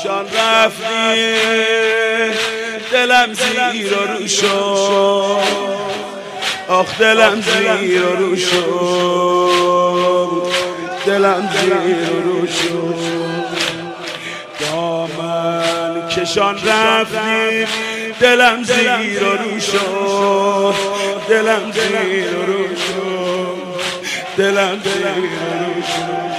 کشان رفتی دلم زیر و رو شد، آخ دلم زیر و رو شد، دلم زیر و رو شد. دامن کشان رفتی دلم زیر و رو شد، دلم زیر و رو شد، دلم زیر و رو شد.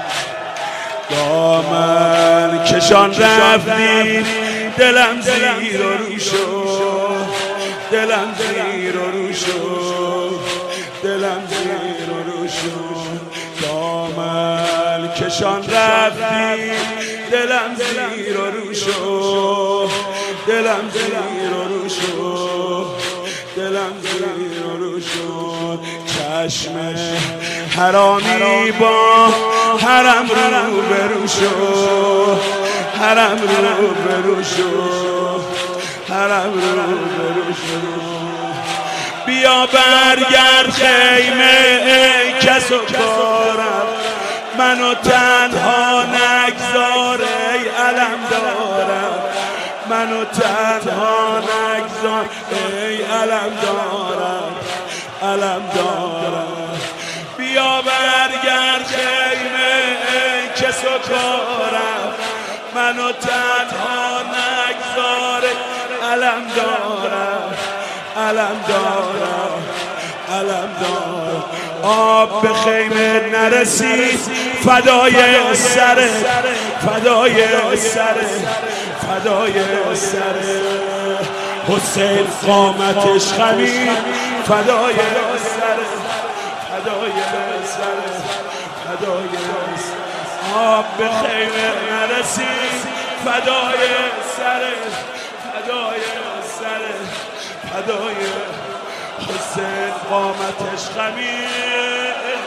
دامن کشان رفتی دلم زیر و رو شد، دلم زیر و رو شد، دلم زیر و رو شد. دامن کشان رفتی دلم زیر و رو شد، دلم زیر و رو شد، دلم زیر و رو شد. چشم حرامی با حرم رو برو شد، حرم رو برو شد، حرم رو برو شد. بیا برگرد خیمه ای کس و کارم، منو تنها نگذار ای علم دارم، منو تنها نگذار ای علم دارم، علم دارم. بیا برگرد خیمه ای کس و کارم، منو تنها نگذار علم دارم، علم دارم، علم دارم. آب به خیمه نرسید فدای سر، فدای سر، فدای سر. حسین قامتش خمید فدای سر، فدای سر، فدای سر. آب به خیمه نرسید فدای سر، فدای سر، فدای حسین قامتش خمید.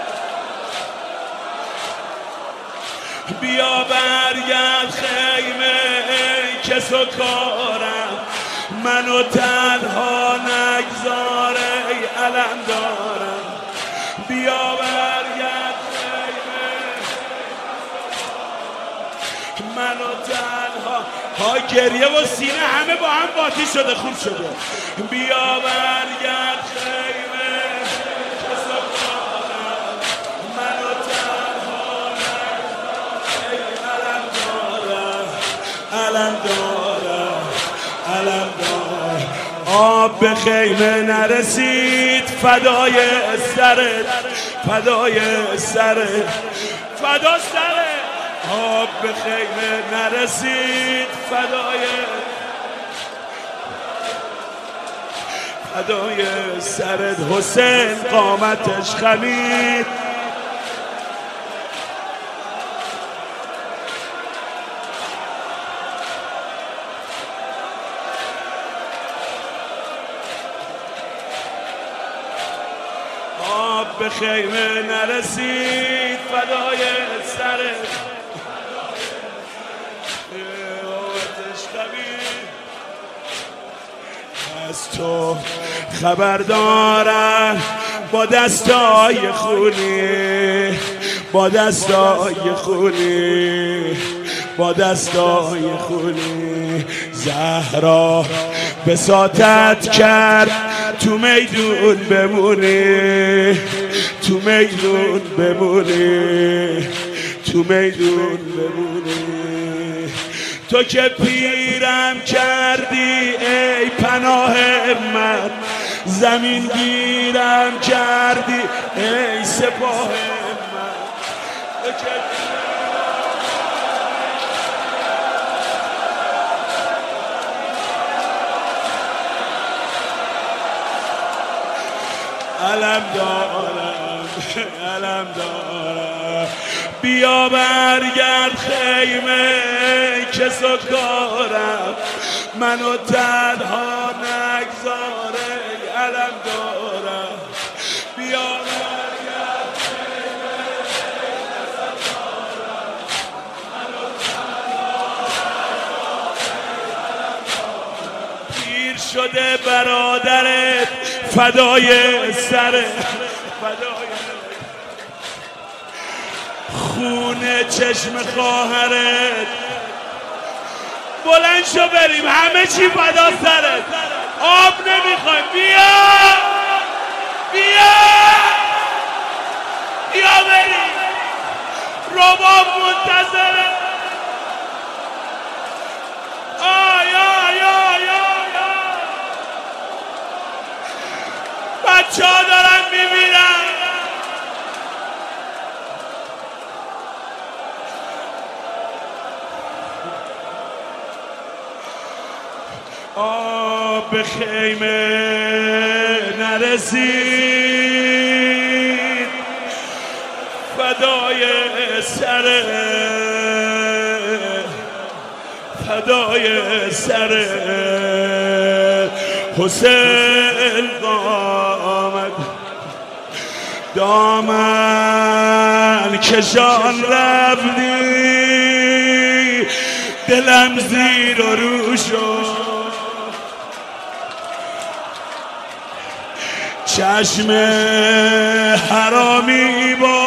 بیا برگرد خیمه ای کس و کارم، منو تنها نگذار ای علم دارم. بیا برگرد خیمه منو تنها. ها گریه و سینه همه با هم قاطی شده، خوب شده. بیا برگرد خیمه کس و کارم، منو تنها نگذار ای علم دارم، علم دارم، علم دارم. آب به خیمه نرسید فدای سرت، فدای سرت، فدا سرت. آب به خیمه نرسید فدای، فدای سرت. حسین قامتش خمید. آب به خیمه نرسید فدای سرت، از تو خبر دارم با دستای خونی، با دستای خونی، با دستای خونی. زهرا بساطت کرد تو میدون بمونی، تو میدون بمونی، تو میدون بمونی. تو که پیرم کردی ای پناه من، زمین گیرم کردی ای سپاه من. تو که علم دارم، علم دارم. بیا برگرد خیمه کس و کارم، منو تنها نگذار ای علم دارم. بیا برگرد خیمه کس و کارم، منو تنها نگذار ای علم دارم. پیر شده برادرت فدای سر، فدای خون چشم خواهرت، بلند شو بریم، همه چی فدا سرت، آب نمیخوایم. بیا بیا بیا بریم، رباب منتظره. آی آی آی آی بچه ها دارن میمیرن. به خیمه نرسید، فدای سر حسین قامت، دامن کشان رفتی، دلم زیر و رو شد. چشم حرامی با